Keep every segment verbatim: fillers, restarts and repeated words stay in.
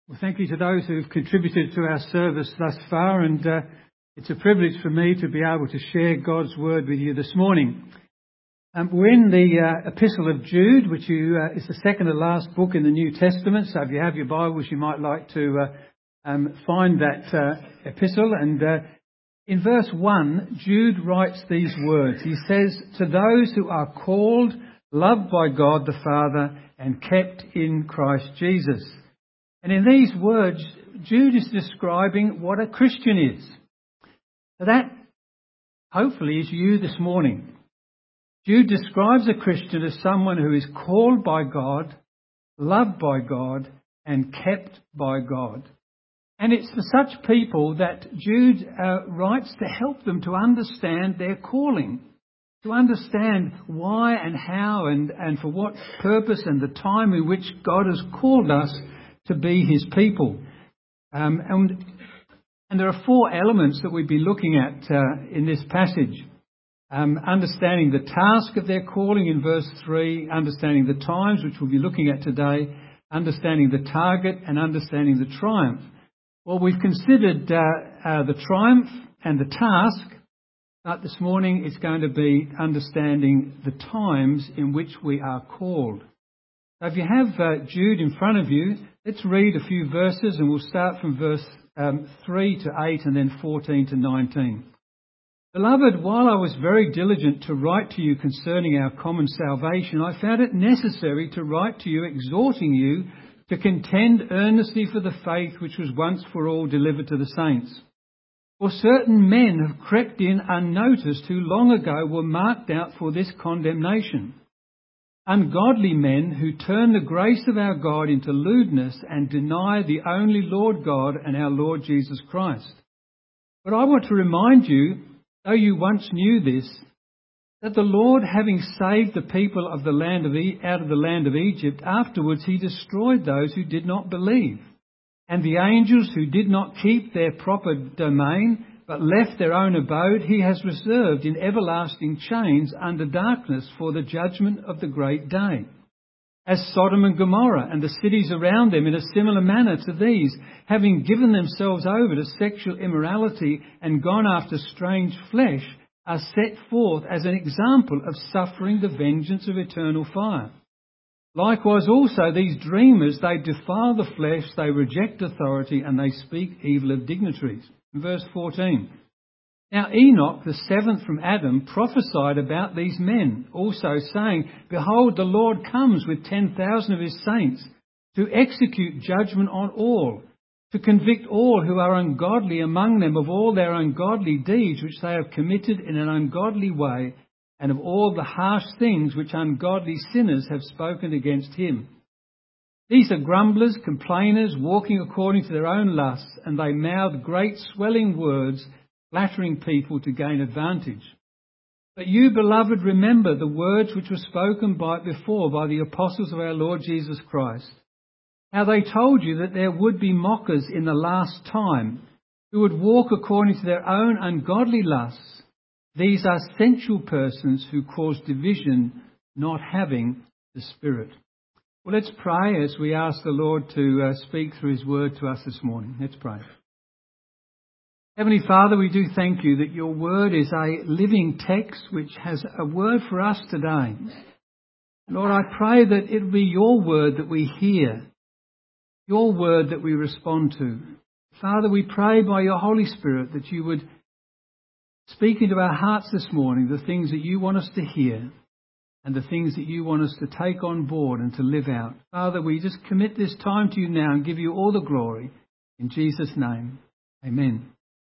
Well, thank you to those who have contributed to our service thus far, and uh, it's a privilege for me to be able to share God's Word with you this morning. Um, we're in the uh, Epistle of Jude, which you, uh, is the second to last book in the New Testament, so if you have your Bibles you might like to uh, um, find that uh, epistle. And uh, in verse one, Jude writes these words. He says, "To those who are called, loved by God the Father, and kept in Christ Jesus." And in these words, Jude is describing what a Christian is. So that, hopefully, is you this morning. Jude describes a Christian as someone who is called by God, loved by God, and kept by God. And it's for such people that Jude uh, writes to help them to understand their calling, to understand why and how and, and for what purpose and the time in which God has called us to be his people. Um, and, and there are four elements that we'd be looking at uh, in this passage. Um, understanding the task of their calling in verse three, understanding the times, which we'll be looking at today, understanding the target, and understanding the triumph. Well, we've considered uh, uh, the triumph and the task, but this morning it's going to be understanding the times in which we are called. So if you have uh, Jude in front of you, let's read a few verses, and we'll start from verse um, three to eight and then fourteen to nineteen. "Beloved, while I was very diligent to write to you concerning our common salvation, I found it necessary to write to you exhorting you to contend earnestly for the faith which was once for all delivered to the saints. For certain men have crept in unnoticed who long ago were marked out for this condemnation. Ungodly men who turn the grace of our God into lewdness and deny the only Lord God and our Lord Jesus Christ. But I want to remind you, though you once knew this, that the Lord, having saved the people of the land of e- out of the land of Egypt, afterwards he destroyed those who did not believe, and the angels who did not keep their proper domain, but left their own abode, he has reserved in everlasting chains under darkness for the judgment of the great day. As Sodom and Gomorrah and the cities around them in a similar manner to these, having given themselves over to sexual immorality and gone after strange flesh, are set forth as an example of suffering the vengeance of eternal fire. Likewise also these dreamers, they defile the flesh, they reject authority, and they speak evil of dignitaries." Verse fourteen. "Now Enoch, the seventh from Adam, prophesied about these men, also saying, Behold, the Lord comes with ten thousand of his saints to execute judgment on all, to convict all who are ungodly among them of all their ungodly deeds which they have committed in an ungodly way, and of all the harsh things which ungodly sinners have spoken against him. These are grumblers, complainers, walking according to their own lusts, and they mouth great swelling words, flattering people to gain advantage. But you, beloved, remember the words which were spoken by before by the apostles of our Lord Jesus Christ, how they told you that there would be mockers in the last time, who would walk according to their own ungodly lusts. These are sensual persons who cause division, not having the Spirit." Well, let's pray as we ask the Lord to uh, speak through his word to us this morning. Let's pray. Heavenly Father, we do thank you that your word is a living text which has a word for us today. Lord, I pray that it will be your word that we hear, your word that we respond to. Father, we pray by your Holy Spirit that you would speak into our hearts this morning the things that you want us to hear and the things that you want us to take on board and to live out. Father, we just commit this time to you now and give you all the glory. In Jesus' name, amen.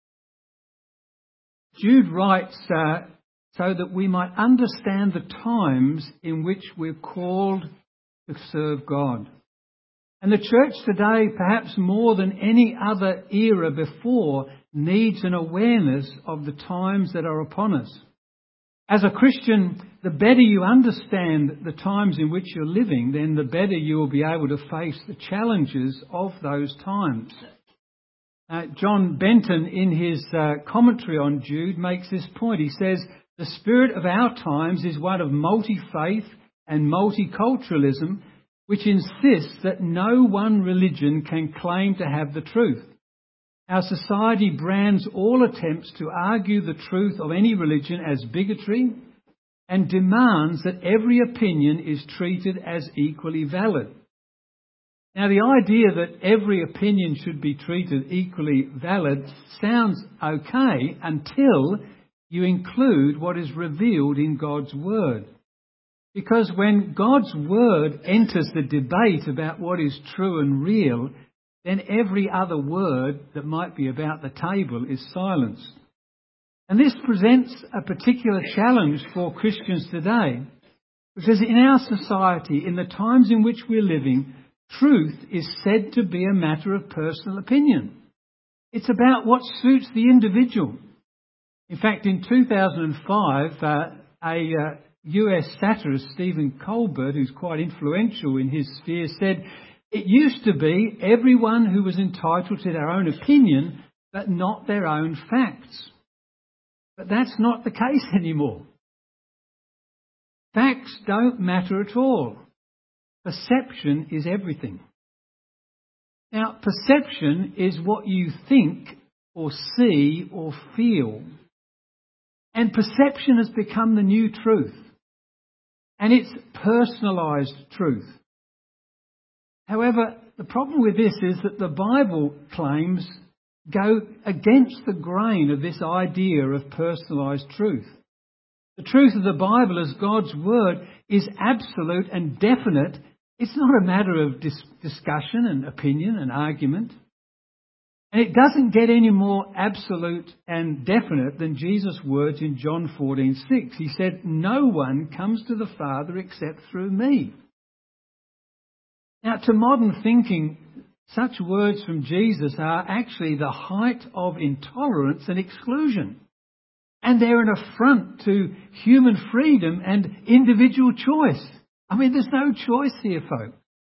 Jude writes uh, so that we might understand the times in which we're called to serve God. And the church today, perhaps more than any other era before, needs an awareness of the times that are upon us. As a Christian, the better you understand the times in which you're living, then the better you will be able to face the challenges of those times. Uh, John Benton, in his uh, commentary on Jude, makes this point. He says, "The spirit of our times is one of multi-faith and multiculturalism, which insists that no one religion can claim to have the truth. Our society brands all attempts to argue the truth of any religion as bigotry and demands that every opinion is treated as equally valid. Now, the idea that every opinion should be treated equally valid sounds okay until you include what is revealed in God's Word. Because when God's Word enters the debate about what is true and real, then every other word that might be about the table is silenced. And this presents a particular challenge for Christians today, because in our society, in the times in which we're living, truth is said to be a matter of personal opinion. It's about what suits the individual. In fact, in two thousand five, uh, a uh, U S satirist, Stephen Colbert, who's quite influential in his sphere, said, "It used to be everyone who was entitled to their own opinion, but not their own facts." But that's not the case anymore. Facts don't matter at all. Perception is everything. Now, perception is what you think or see or feel. And perception has become the new truth. And it's personalised truth. However, the problem with this is that the Bible claims go against the grain of this idea of personalised truth. The truth of the Bible as God's Word is absolute and definite. It's not a matter of dis- discussion and opinion and argument. And it doesn't get any more absolute and definite than Jesus' words in John fourteen six. He said, "No one comes to the Father except through me." Now, to modern thinking, such words from Jesus are actually the height of intolerance and exclusion. And they're an affront to human freedom and individual choice. I mean, there's no choice here, folks.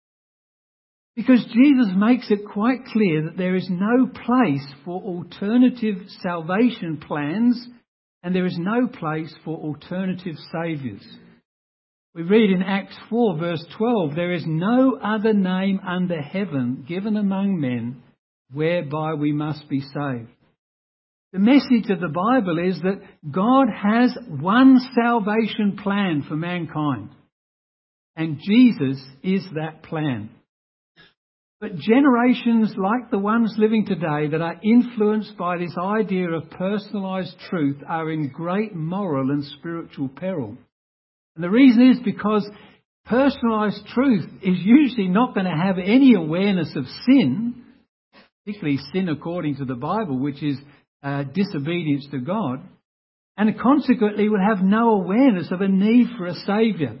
Because Jesus makes it quite clear that there is no place for alternative salvation plans and there is no place for alternative saviours. We read in Acts four verse twelve, "There is no other name under heaven given among men whereby we must be saved." The message of the Bible is that God has one salvation plan for mankind. And Jesus is that plan. But generations like the ones living today that are influenced by this idea of personalised truth are in great moral and spiritual peril. And the reason is because personalised truth is usually not going to have any awareness of sin, particularly sin according to the Bible, which is uh, disobedience to God, and consequently will have no awareness of a need for a saviour.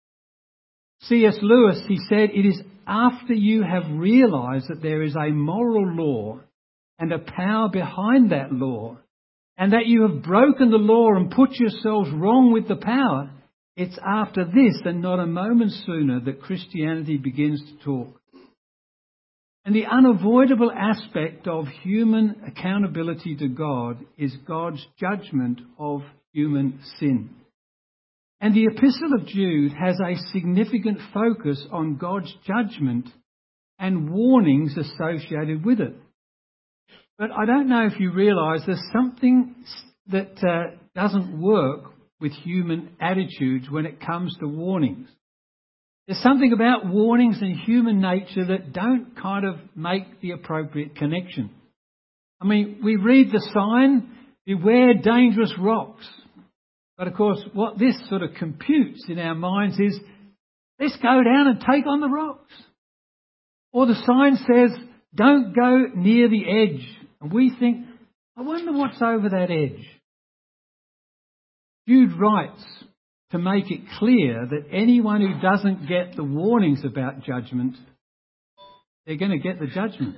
C S Lewis, he said, "It is after you have realised that there is a moral law and a power behind that law, and that you have broken the law and put yourselves wrong with the power, it's after this and not a moment sooner that Christianity begins to talk." And the unavoidable aspect of human accountability to God is God's judgment of human sin. And the Epistle of Jude has a significant focus on God's judgment and warnings associated with it. But I don't know if you realise there's something that uh, doesn't work with human attitudes when it comes to warnings. There's something about warnings and human nature that don't kind of make the appropriate connection. I mean, we read the sign, "Beware dangerous rocks." But of course, what this sort of computes in our minds is, let's go down and take on the rocks. Or the sign says, "Don't go near the edge." And we think, I wonder what's over that edge. Jude writes to make it clear that anyone who doesn't get the warnings about judgment, they're going to get the judgment.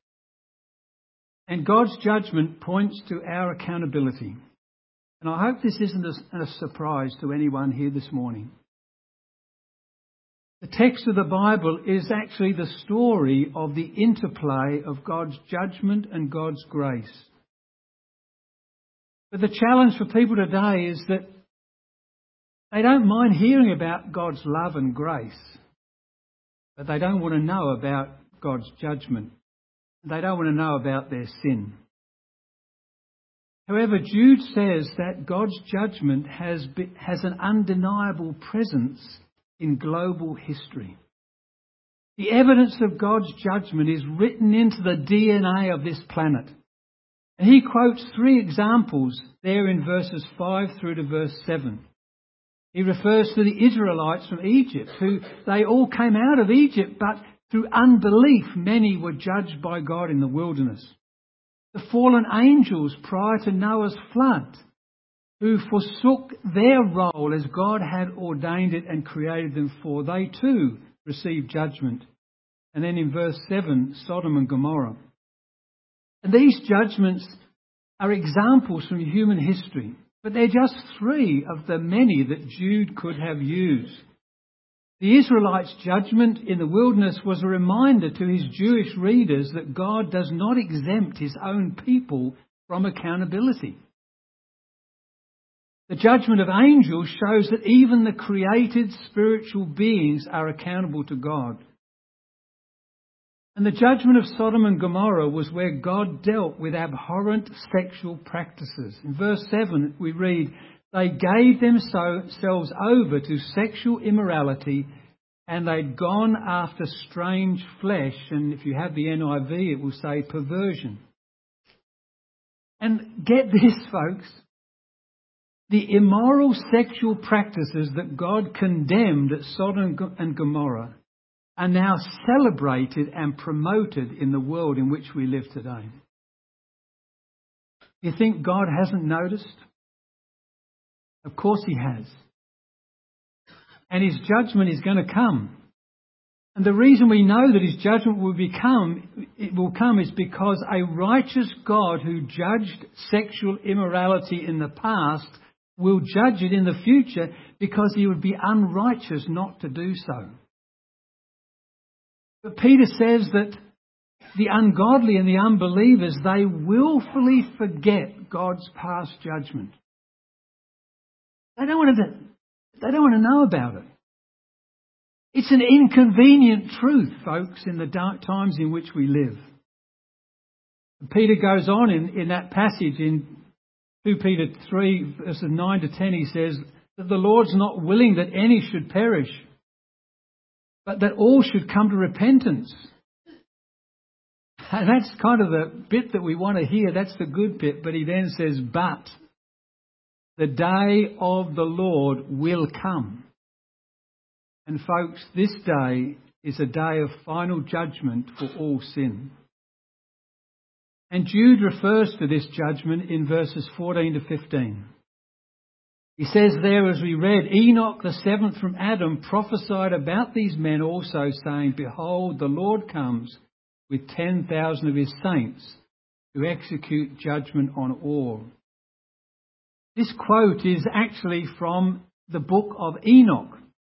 And God's judgment points to our accountability. And I hope this isn't a surprise to anyone here this morning. The text of the Bible is actually the story of the interplay of God's judgment and God's grace. But the challenge for people today is that they don't mind hearing about God's love and grace. but they don't want to know about God's judgment. They don't want to know about their sin. However, Jude says that God's judgment has, be, has an undeniable presence in global history. The evidence of God's judgment is written into the D N A of this planet. And he quotes three examples there in verses five through to verse seven. He refers to the Israelites from Egypt, who they all came out of Egypt, but through unbelief many were judged by God in the wilderness. The fallen angels prior to Noah's flood, who forsook their role as God had ordained it and created them for, they too received judgment. And then in verse seven, Sodom and Gomorrah. And these judgments are examples from human history, but they're just three of the many that Jude could have used. The Israelites' judgment in the wilderness was a reminder to his Jewish readers that God does not exempt his own people from accountability. The judgment of angels shows that even the created spiritual beings are accountable to God. And the judgment of Sodom and Gomorrah was where God dealt with abhorrent sexual practices. In verse seven we read, they gave themselves over to sexual immorality and they'd gone after strange flesh. And if you have the N I V, it will say perversion. And get this, folks. The immoral sexual practices that God condemned at Sodom and Gomorrah are now celebrated and promoted in the world in which we live today. You think God hasn't noticed? Of course he has. And his judgment is going to come. And the reason we know that his judgment will become, it will come is because a righteous God who judged sexual immorality in the past will judge it in the future, because he would be unrighteous not to do so. But Peter says that the ungodly and the unbelievers, they willfully forget God's past judgment. They don't want to, they don't want to know about it. It's an inconvenient truth, folks, in the dark times in which we live. Peter goes on in, in that passage in Second Peter three, verses nine to ten, he says that the Lord's not willing that any should perish, but that all should come to repentance. And that's kind of the bit that we want to hear. That's the good bit. But he then says, but the day of the Lord will come. And folks, this day is a day of final judgment for all sin. And Jude refers to this judgment in verses fourteen to fifteen. He says there, as we read, Enoch, the seventh from Adam, prophesied about these men also, saying, behold, the Lord comes with ten thousand of his saints to execute judgment on all. This quote is actually from the book of Enoch.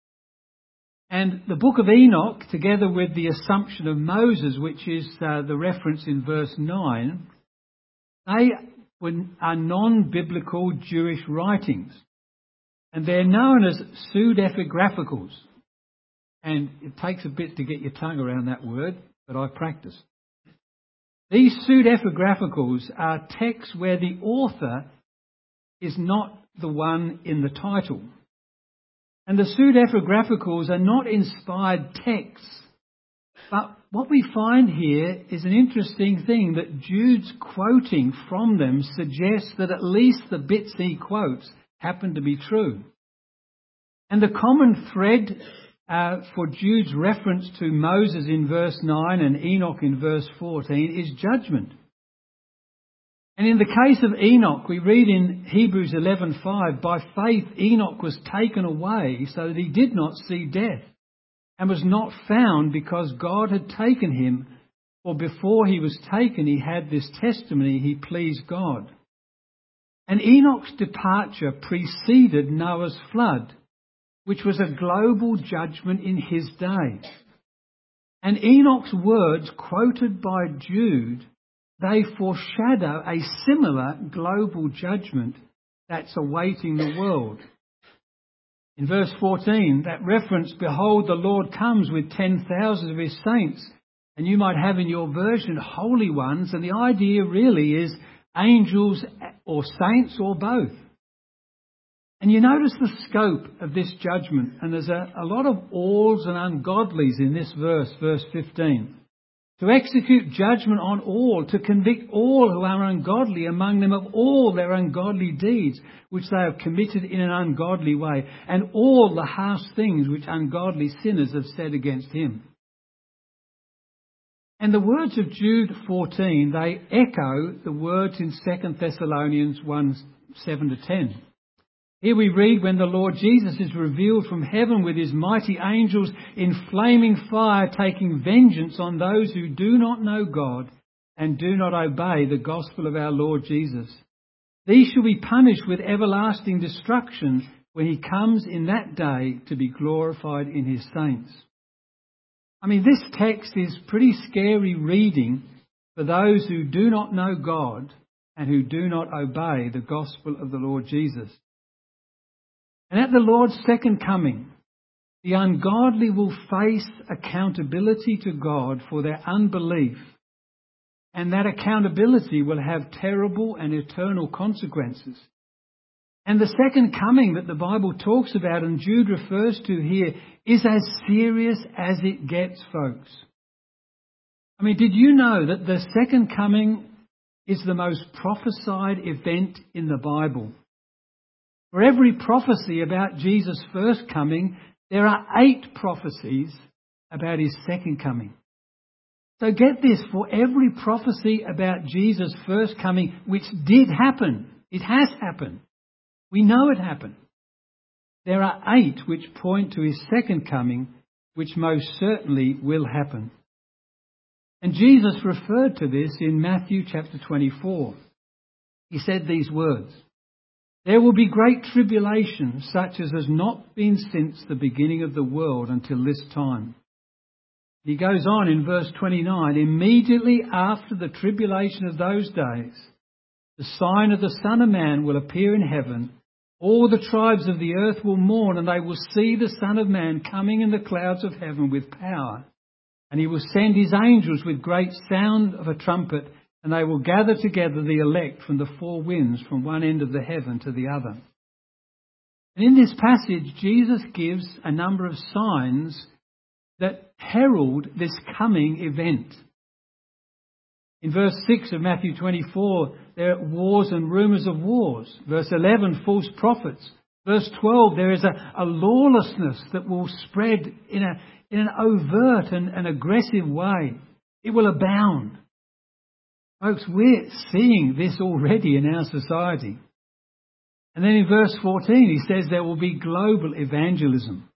And the book of Enoch, together with the Assumption of Moses, which is uh, the reference in verse nine, they are non-biblical Jewish writings. And they're known as pseudepigraphicals. And it takes a bit to get your tongue around that word, but I've practiced. These pseudepigraphicals are texts where the author is not the one in the title. And the pseudepigraphicals are not inspired texts. But what we find here is an interesting thing, that Jude's quoting from them suggests that at least the bits he quotes happen to be true. And the common thread uh, for Jude's reference to Moses in verse nine and Enoch in verse fourteen is judgment. And in the case of Enoch, we read in Hebrews eleven five, by faith Enoch was taken away so that he did not see death, and was not found because God had taken him, for before he was taken he had this testimony, he pleased God. And Enoch's departure preceded Noah's flood, which was a global judgment in his day. And Enoch's words quoted by Jude, they foreshadow a similar global judgment that's awaiting the world. In verse fourteen, that reference, behold, the Lord comes with ten thousands of his saints. And you might have in your version holy ones. And the idea really is angels or saints or both. And you notice the scope of this judgment. And there's a, a lot of alls and ungodlies in this verse, verse fifteen. To execute judgment on all, to convict all who are ungodly among them of all their ungodly deeds, which they have committed in an ungodly way, and all the harsh things which ungodly sinners have said against him. And the words of Jude fourteen, they echo the words in Second Thessalonians one, seven to ten. Here we read, when the Lord Jesus is revealed from heaven with his mighty angels in flaming fire, taking vengeance on those who do not know God and do not obey the gospel of our Lord Jesus. These shall be punished with everlasting destruction when he comes in that day to be glorified in his saints. I mean, this text is pretty scary reading for those who do not know God and who do not obey the gospel of the Lord Jesus. And at the Lord's second coming, the ungodly will face accountability to God for their unbelief. And that accountability will have terrible and eternal consequences. And the second coming that the Bible talks about and Jude refers to here is as serious as it gets, folks. I mean, did you know that the second coming is the most prophesied event in the Bible? For every prophecy about Jesus' first coming, there are eight prophecies about his second coming. So get this, for every prophecy about Jesus' first coming, which did happen, it has happened. We know it happened. There are eight which point to his second coming, which most certainly will happen. And Jesus referred to this in Matthew chapter twenty-four. He said these words, "There will be great tribulation, such as has not been since the beginning of the world until this time." He goes on in verse twenty-nine, "Immediately after the tribulation of those days, the sign of the Son of Man will appear in heaven. All the tribes of the earth will mourn, and they will see the Son of Man coming in the clouds of heaven with power. And he will send his angels with great sound of a trumpet, and they will gather together the elect from the four winds, from one end of the heaven to the other." And in this passage, Jesus gives a number of signs that herald this coming event. In verse six of Matthew twenty-four, there are wars and rumours of wars. Verse eleven, false prophets. Verse twelve, there is a, a lawlessness that will spread in, a, in an overt and an aggressive way. It will abound. Folks, we're seeing this already in our society. And then in verse fourteen, he says there will be global evangelism.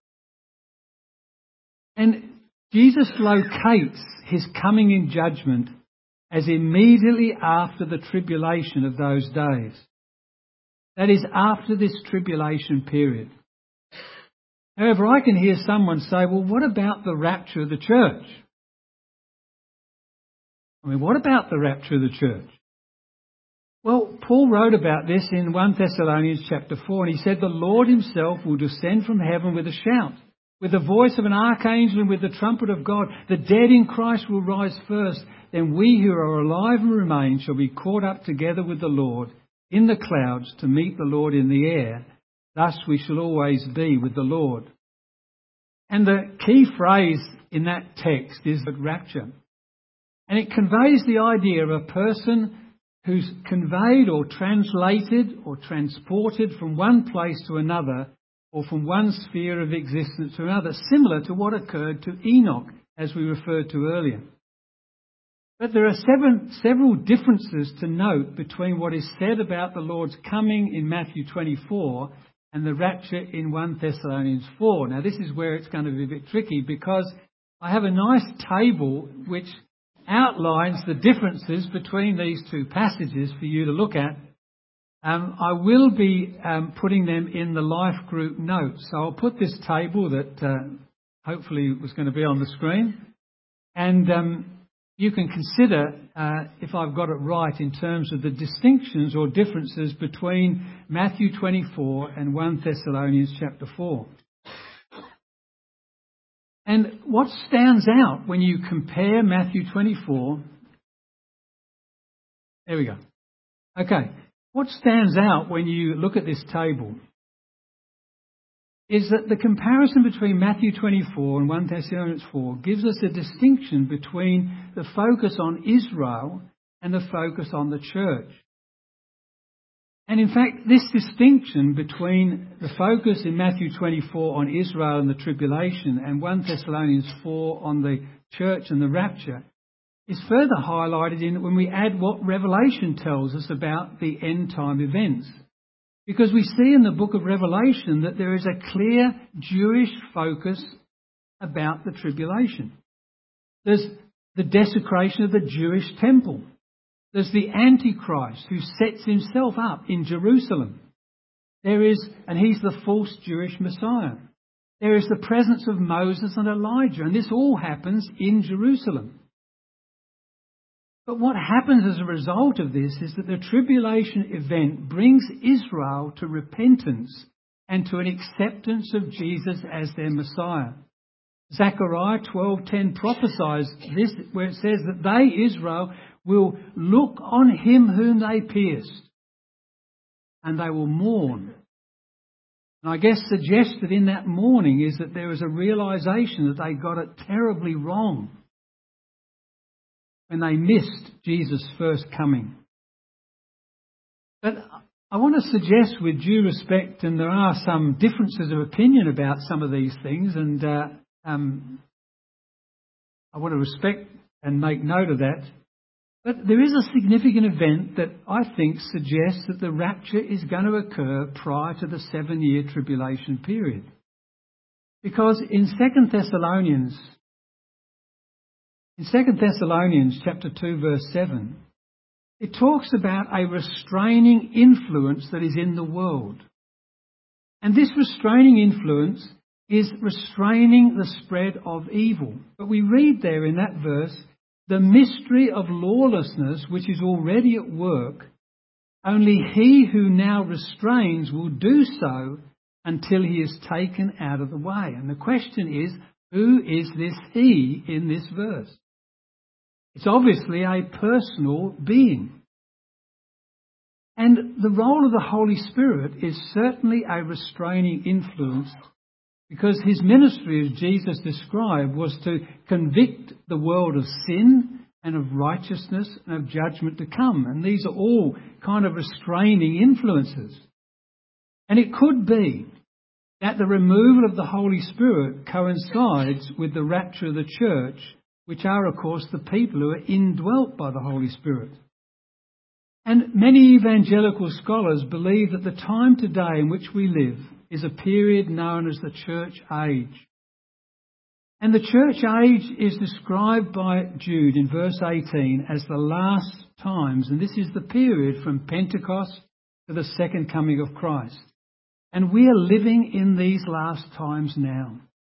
And Jesus locates his coming in judgment as immediately after the tribulation of those days. That is, after this tribulation period. However, I can hear someone say, well, what about the rapture of the church? I mean, what about the rapture of the church? Well, Paul wrote about this in First Thessalonians chapter four, and he said, "The Lord himself will descend from heaven with a shout, with the voice of an archangel and with the trumpet of God. The dead in Christ will rise first. Then we who are alive and remain shall be caught up together with the Lord in the clouds to meet the Lord in the air. Thus we shall always be with the Lord." And the key phrase in that text is the rapture. And it conveys the idea of a person who's conveyed or translated or transported from one place to another, or from one sphere of existence to another, similar to what occurred to Enoch, as we referred to earlier. But there are seven, several differences to note between what is said about the Lord's coming in Matthew twenty-four and the rapture in First Thessalonians four. Now, this is where it's going to be a bit tricky, because I have a nice table which outlines the differences between these two passages for you to look at. Um, I will be um, putting them in the life group notes. So I'll put this table that uh, hopefully was going to be on the screen. And um, you can consider uh, if I've got it right in terms of the distinctions or differences between Matthew twenty-four and First Thessalonians chapter four. And what stands out when you compare Matthew twenty-four... There we go. Okay. What stands out when you look at this table is that the comparison between Matthew twenty-four and First Thessalonians four gives us a distinction between the focus on Israel and the focus on the church. And in fact, this distinction between the focus in Matthew twenty-four on Israel and the tribulation and First Thessalonians four on the church and the rapture is further highlighted in when we add what Revelation tells us about the end time events. Because we see in the book of Revelation that there is a clear Jewish focus about the tribulation. There's the desecration of the Jewish temple. There's the Antichrist who sets himself up in Jerusalem. There is, and he's the false Jewish Messiah. There is the presence of Moses and Elijah, and this all happens in Jerusalem. But what happens as a result of this is that the tribulation event brings Israel to repentance and to an acceptance of Jesus as their Messiah. Zechariah twelve ten prophesies this, where it says that they, Israel, will look on him whom they pierced, and they will mourn. And I guess suggested in that mourning is that there is a realisation that they got it terribly wrong when they missed Jesus' first coming. But I want to suggest with due respect, and there are some differences of opinion about some of these things, and uh, um, I want to respect and make note of that. But there is a significant event that I think suggests that the rapture is going to occur prior to the seven-year tribulation period. Because in Second Thessalonians, in Second Thessalonians chapter two verse seven, it talks about a restraining influence that is in the world. And this restraining influence is restraining the spread of evil. But we read there in that verse, the mystery of lawlessness which is already at work, only he who now restrains will do so until he is taken out of the way. And the question is, who is this he in this verse? It's obviously a personal being. And the role of the Holy Spirit is certainly a restraining influence, because his ministry, as Jesus described, was to convict the world of sin and of righteousness and of judgment to come. And these are all kind of restraining influences. And it could be that the removal of the Holy Spirit coincides with the rapture of the church, which are, of course, the people who are indwelt by the Holy Spirit. And many evangelical scholars believe that the time today in which we live is a period known as the church age. And the church age is described by Jude in verse eighteen as the last times, and this is the period from Pentecost to the second coming of Christ. And we are living in these last times now.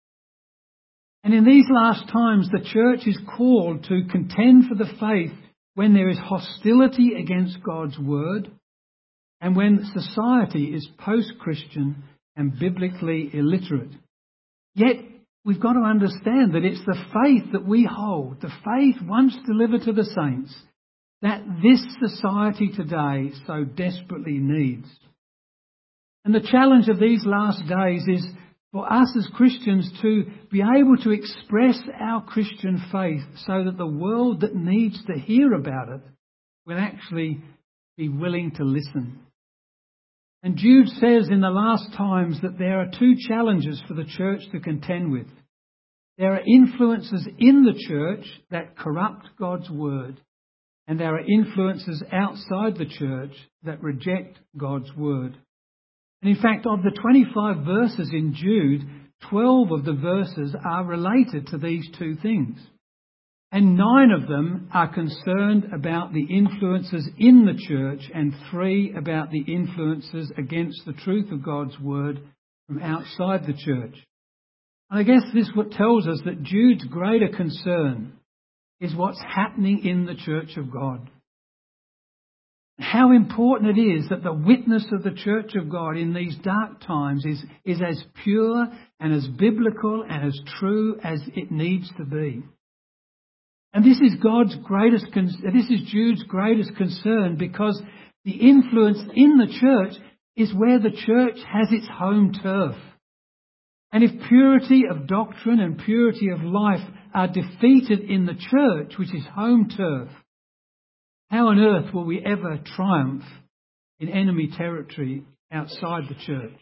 And in these last times, the church is called to contend for the faith when there is hostility against God's word and when society is post-Christian and biblically illiterate. Yet, we've got to understand that it's the faith that we hold, the faith once delivered to the saints, that this society today so desperately needs. And the challenge of these last days is for us as Christians to be able to express our Christian faith so that the world that needs to hear about it will actually be willing to listen. And Jude says in the last times that there are two challenges for the church to contend with. There are influences in the church that corrupt God's word, and there are influences outside the church that reject God's word. And in fact, of the twenty-five verses in Jude, twelve of the verses are related to these two things. And nine of them are concerned about the influences in the church, and three about the influences against the truth of God's word from outside the church. And I guess this what tells us that Jude's greater concern is what's happening in the church of God. How important it is that the witness of the church of God in these dark times is, is as pure and as biblical and as true as it needs to be. And this is God's greatest, this is Jude's greatest concern, because the influence in the church is where the church has its home turf. And if purity of doctrine and purity of life are defeated in the church, which is home turf, how on earth will we ever triumph in enemy territory outside the church?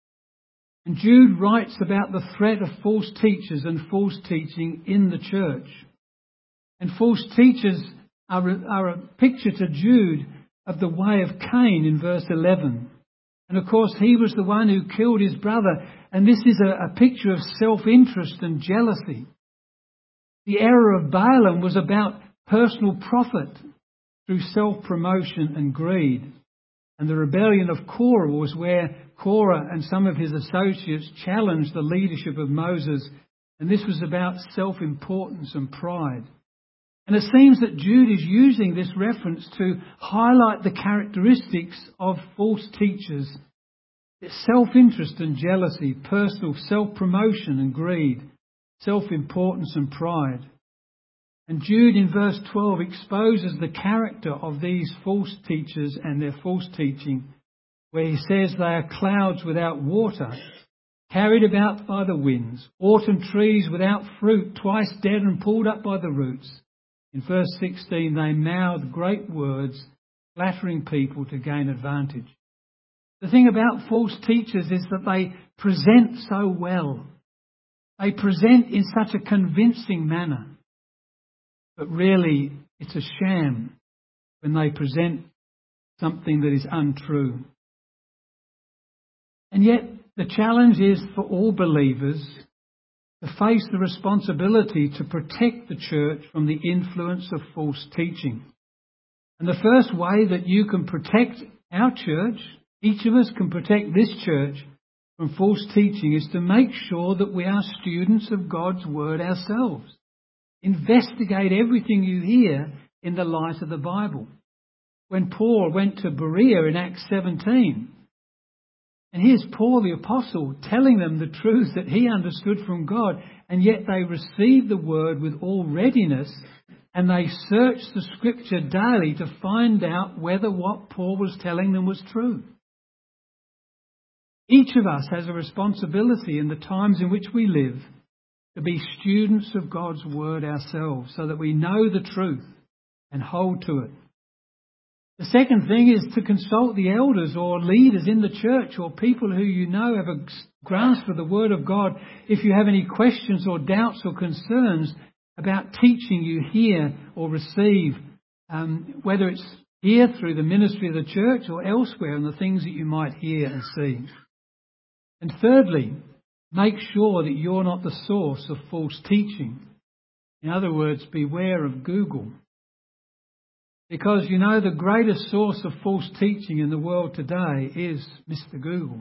And Jude writes about the threat of false teachers and false teaching in the church. And false teachers are a, are a picture to Jude of the way of Cain in verse eleven. And of course, he was the one who killed his brother. And this is a, a picture of self-interest and jealousy. The error of Balaam was about personal profit through self-promotion and greed. And the rebellion of Korah was where Korah and some of his associates challenged the leadership of Moses. And this was about self-importance and pride. And it seems that Jude is using this reference to highlight the characteristics of false teachers. Self-interest and jealousy, personal self-promotion and greed, self-importance and pride. And Jude in verse twelve exposes the character of these false teachers and their false teaching, where he says they are clouds without water, carried about by the winds, autumn trees without fruit, twice dead and pulled up by the roots. In verse sixteen, they mouth great words, flattering people to gain advantage. The thing about false teachers is that they present so well. They present in such a convincing manner. But really, it's a sham when they present something that is untrue. And yet, the challenge is for all believers to face the responsibility to protect the church from the influence of false teaching. And the first way that you can protect our church, each of us can protect this church from false teaching, is to make sure that we are students of God's Word ourselves. Investigate everything you hear in the light of the Bible. When Paul went to Berea in Acts seventeen, and here's Paul the Apostle telling them the truth that he understood from God, and yet they received the Word with all readiness, and they searched the Scripture daily to find out whether what Paul was telling them was true. Each of us has a responsibility in the times in which we live to be students of God's Word ourselves, so that we know the truth and hold to it. The second thing is to consult the elders or leaders in the church, or people who you know have a grasp of the Word of God, if you have any questions or doubts or concerns about teaching you hear or receive, um, whether it's here through the ministry of the church or elsewhere, and the things that you might hear and see. And thirdly, make sure that you're not the source of false teaching. In other words, beware of Google. Because, you know, the greatest source of false teaching in the world today is Mister Google.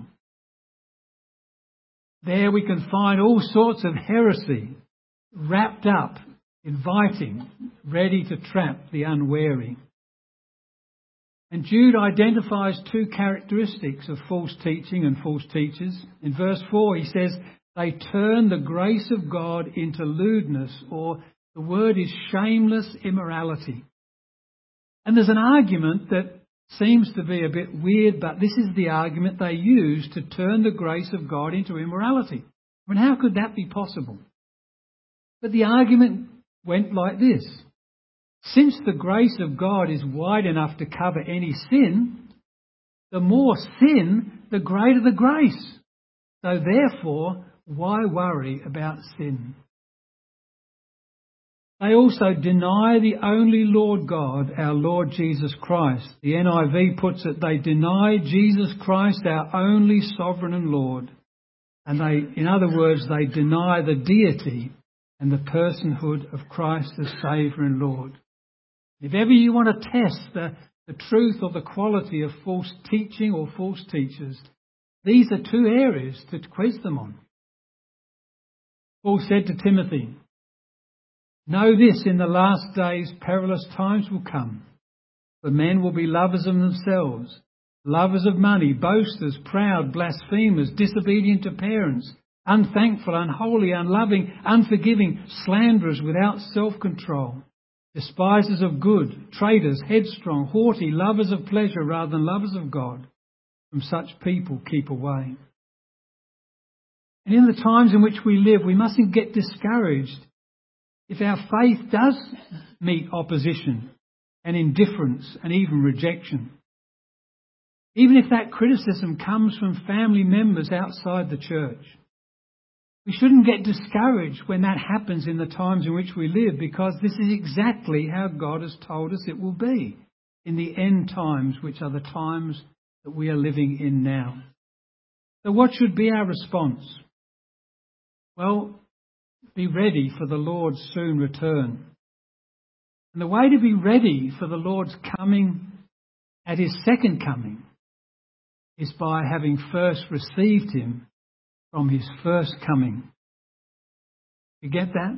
There we can find all sorts of heresy wrapped up, inviting, ready to trap the unwary. And Jude identifies two characteristics of false teaching and false teachers. In verse four he says, they turn the grace of God into lewdness, or the word is shameless immorality. And there's an argument that seems to be a bit weird, but this is the argument they use to turn the grace of God into immorality. I mean, how could that be possible? But the argument went like this. Since the grace of God is wide enough to cover any sin, the more sin, the greater the grace. So therefore, why worry about sin? They also deny the only Lord God, our Lord Jesus Christ. The N I V puts it, they deny Jesus Christ, our only sovereign and Lord. And they, in other words, they deny the deity and the personhood of Christ as Saviour and Lord. If ever you want to test the, the truth or the quality of false teaching or false teachers, these are two areas to quiz them on. Paul said to Timothy, Know this, in the last days perilous times will come. For men will be lovers of themselves, lovers of money, boasters, proud, blasphemers, disobedient to parents, unthankful, unholy, unloving, unforgiving, slanderers, without self-control, despisers of good, traitors, headstrong, haughty, lovers of pleasure rather than lovers of God. From such people keep away. And in the times in which we live, we mustn't get discouraged if our faith does meet opposition and indifference and even rejection. Even if that criticism comes from family members outside the church. We shouldn't get discouraged when that happens in the times in which we live, because this is exactly how God has told us it will be in the end times, which are the times that we are living in now. So what should be our response? Well, be ready for the Lord's soon return. And the way to be ready for the Lord's coming at his second coming is by having first received him from his first coming. You get that?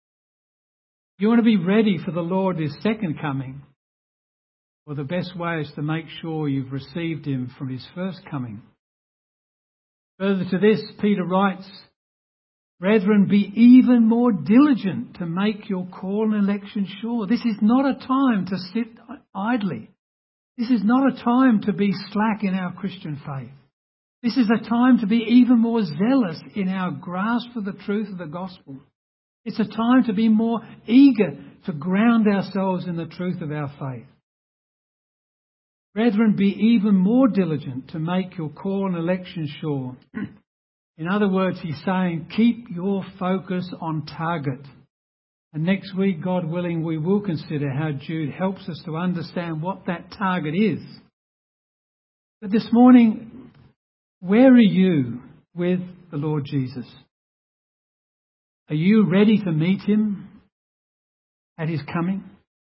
You want to be ready for the Lord his second coming? Well, the best way is to make sure you've received him from his first coming. Further to this, Peter writes, "Brethren, be even more diligent to make your call and election sure." This is not a time to sit idly. This is not a time to be slack in our Christian faith. This is a time to be even more zealous in our grasp of the truth of the gospel. It's a time to be more eager to ground ourselves in the truth of our faith. Brethren, be even more diligent to make your call and election sure. In other words, he's saying, keep your focus on target. And next week, God willing, we will consider how Jude helps us to understand what that target is. But this morning, where are you with the Lord Jesus? Are you ready to meet him at his coming?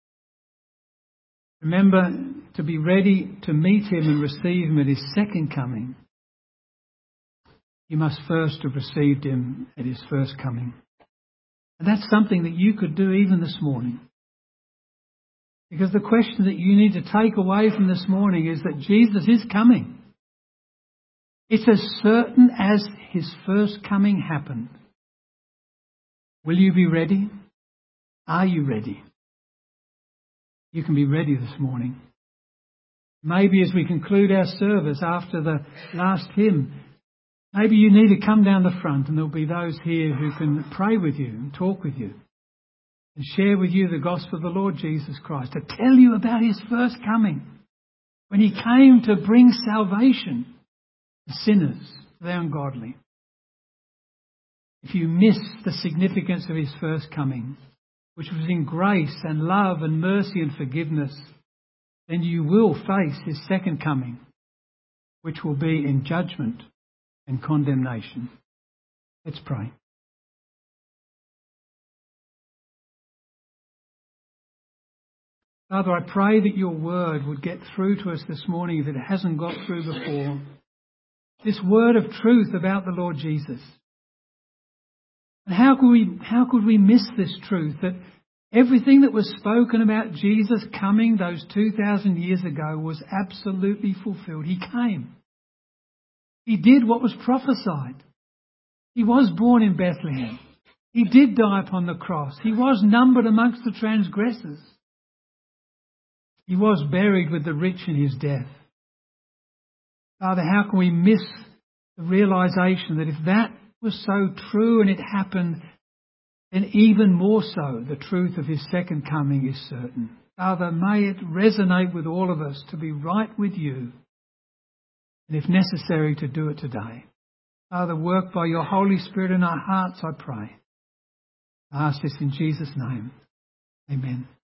Remember, to be ready to meet him and receive him at his second coming, you must first have received him at his first coming. And that's something that you could do even this morning. Because the question that you need to take away from this morning is that Jesus is coming. It's as certain as his first coming happened. Will you be ready? Are you ready? You can be ready this morning. Maybe as we conclude our service after the last hymn, maybe you need to come down the front and there'll be those here who can pray with you and talk with you and share with you the gospel of the Lord Jesus Christ, to tell you about his first coming, when he came to bring salvation to sinners, to the ungodly. If you miss the significance of his first coming, which was in grace and love and mercy and forgiveness, then you will face his second coming, which will be in judgment and condemnation. Let's pray. Father, I pray that your word would get through to us this morning if it hasn't got through before. This word of truth about the Lord Jesus. And how could we, how could we miss this truth, that everything that was spoken about Jesus coming those two thousand years ago was absolutely fulfilled? He came. He did what was prophesied. He was born in Bethlehem. He did die upon the cross. He was numbered amongst the transgressors. He was buried with the rich in his death. Father, how can we miss the realization that if that was so true and it happened, then even more so the truth of his second coming is certain. Father, may it resonate with all of us to be right with you, and if necessary, to do it today. Father, work by your Holy Spirit in our hearts, I pray. I ask this in Jesus' name. Amen.